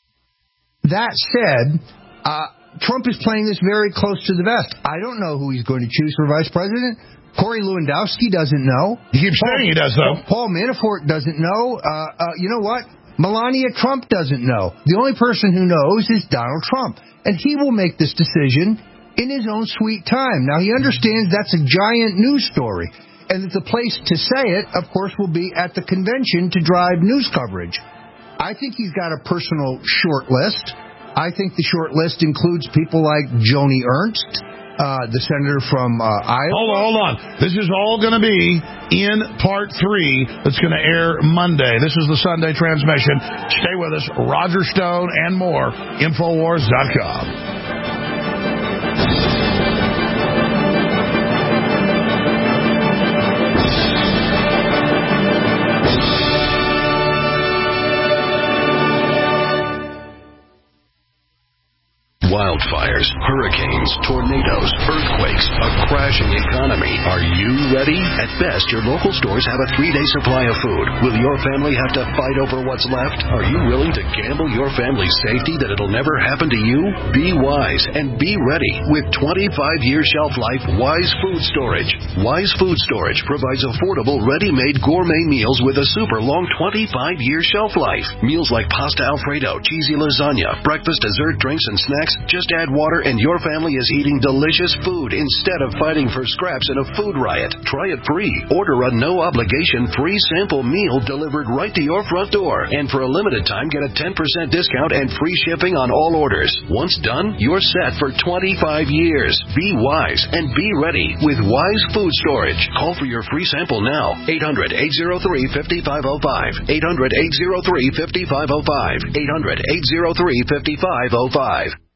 That said, Trump is playing this very close to the vest. I don't know who he's going to choose for vice president. Corey Lewandowski doesn't know. He keeps saying he does, though. Paul Manafort doesn't know. You know what? Melania Trump doesn't know. The only person who knows is Donald Trump. And he will make this decision in his own sweet time. Now, he understands that's a giant news story. And that the place to say it, of course, will be at the convention to drive news coverage. I think he's got a personal short list. I think the short list includes people like Joni Ernst, the senator from Iowa. Hold on. This is all going to be in part 3 that's going to air Monday. This is the Sunday transmission. Stay with us. Roger Stone and more. Infowars.com. Wildfires, hurricanes, tornadoes, earthquakes, a crashing economy. Are you ready? At best, your local stores have a 3-day supply of food. Will your family have to fight over what's left? Are you willing to gamble your family's safety that it'll never happen to you? Be wise and be ready with 25-year shelf life Wise Food Storage. Wise Food Storage provides affordable, ready-made gourmet meals with a super long 25-year shelf life. Meals like pasta Alfredo, cheesy lasagna, breakfast, dessert, drinks, and snacks. Just add water and your family is eating delicious food instead of fighting for scraps in a food riot. Try it free. Order a no-obligation free sample meal delivered right to your front door. And for a limited time, get a 10% discount and free shipping on all orders. Once done, you're set for 25 years. Be wise and be ready with Wise Food Storage. Call for your free sample now. 800-803-5505. 800-803-5505. 800-803-5505.